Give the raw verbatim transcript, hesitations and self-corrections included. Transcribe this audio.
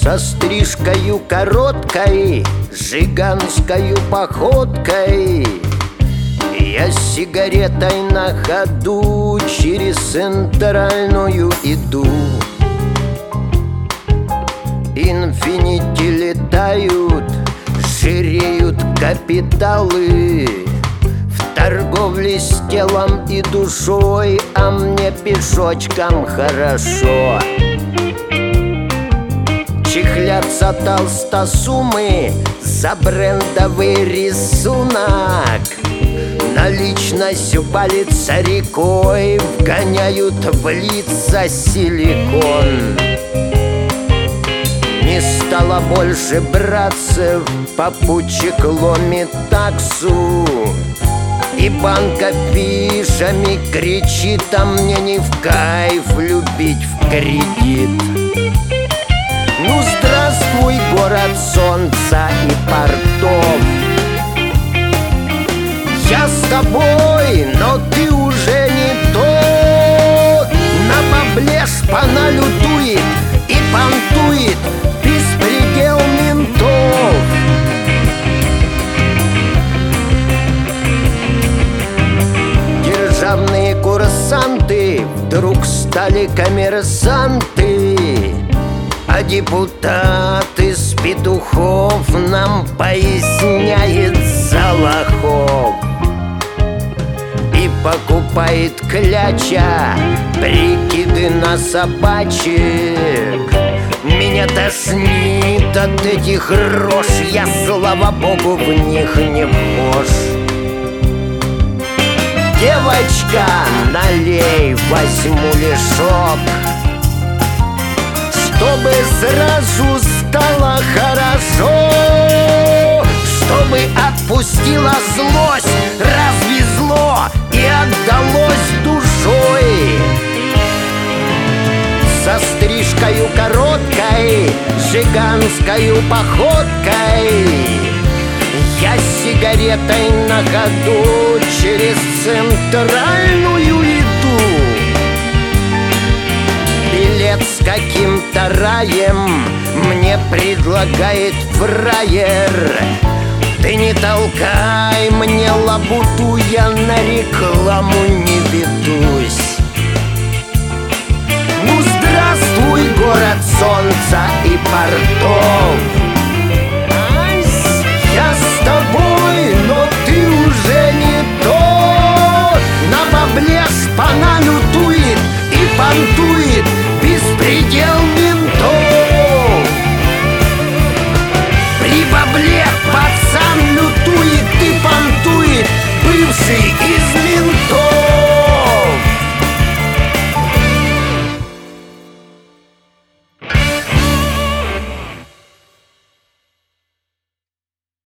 Со стрижкою короткой, жиганскою походкой я с сигаретой на ходу через центральную иду. Инфинити летают, жиреют капиталы в торговле с телом и душой, а мне пешочком хорошо. Чехлятся толстосумы за брендовый рисунок, наличностью палится рекой, вгоняют в лица силикон. Не стало больше братцев, попутчик ломит таксу, и банка пижами кричит, а мне не в кайф любить в кредит. Ну здравствуй, город солнца и портов. Я с тобой, но ты уже не тот. На бабле шпана лютует и понтует беспредел ментов. Державные курсанты вдруг стали коммерсанты, а депутат из петухов нам поясняет Залохов. И покупает кляча прикиды на собачек. Меня тошнит от этих рож, я, слава богу, в них не вхож. Девочка, налей, возьму лишок, чтобы сразу стало хорошо, чтобы отпустила злость, развезло и отдалось душой. Со стрижкою короткой, жиганскою походкой я с сигаретой на ходу через центральную иду. Билет с каким-то раем мне предлагает фраер. Ты не толкай мне лабуту, я на рекламу не ведусь. Ну здравствуй, город солнца и портов. Я с тобой, но ты уже не тот. На бабле шпана лютует и понтует беспредел ментов. При бабле пацан лютует и понтует бывший из